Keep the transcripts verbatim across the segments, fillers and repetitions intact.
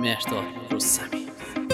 مهرداد رستمی.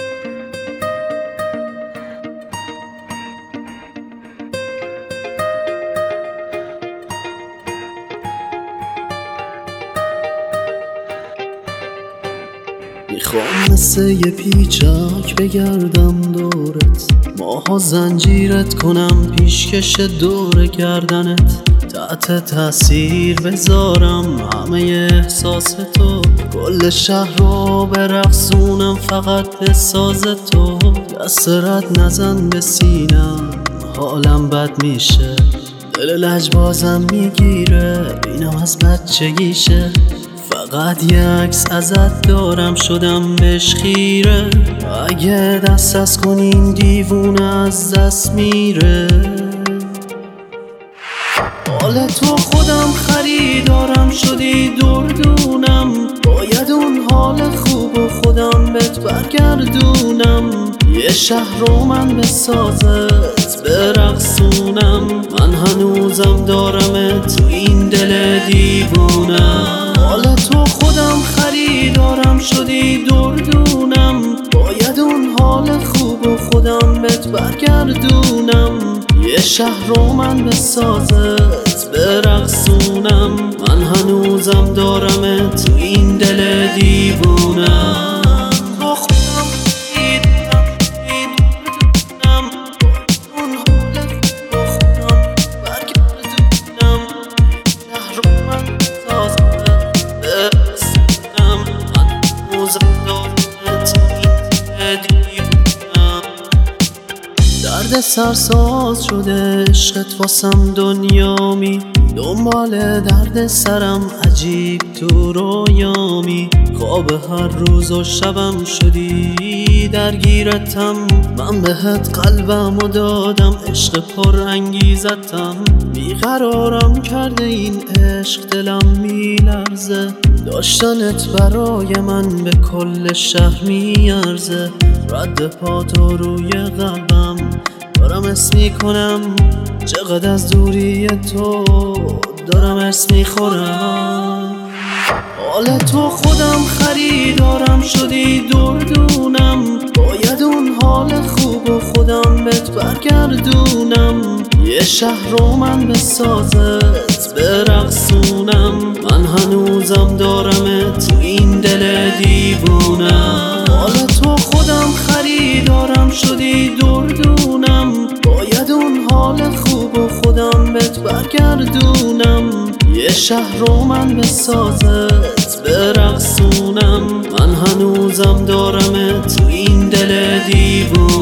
میخوام مثل یه پیچک بگردم دورت، ماها زنجیرت کنم پیشکش دور گردنت، تحت تاثیر بذارم همه احساس تو، کل شهر رو برقصونم فقط به ساز تو، دست رد نزن به سینم حالم بد میشه، دل لجبازم میگیره اینم از بچگیشه، فقط یه عکس ازت دارم شدم بهش خیره، اگه دست از کنین دیوونه از دست میره، حال تو خودم خریدارم شدی دردونم، باید اون حال خوب و خودم بهت برگردونم، یه شهر رو من به سازت برقصونم، من هنوزم دارمت تو این دل دیوونم، حال تو خودم خریدارم شدی دردونم، باید اون حال خوب و خودم بهت برگردونم، یه شهر رو من به سازت برقصونم، من هنوزم دارمت تو این دل دیوونم، تو خودم خریدارم شدی دردونم، اون حال خوب و خودم برگردونم، شهر رو من به سازت برقصونم، من هنوزم دارمت تو این دل دیوونم، درد سرساز شده عشقت واسم دنیامی، دنبال درد سرم عجیب تو رویامی، خواب هر روز و شبم شدی درگیرتم، من بهت قلبمو دادم عشق پر انگیزتم، بیقرارم کرده این عشق دلم میلرزه، داشتنت برای من به کل شهر میارزه، رد پاتو روی قلبم دارم اسم میکنم، چقدر از دوری تو دارم اسم میخورم، حال تو خودم خریدارم شدی دردونم، باید اون حال خوب و خودم بهت برگردونم، یه شهر رو من به سازت برقصونم، من هنوزم دارمت تو این دل دیوونم، حال تو خودم خریدارم شدی دردونم، باید اون حال خوب و خودم بهت برگردونم، یه شهر رو من به سازت برقصونم، من هنوزم دارمت تو این دل دیوونم.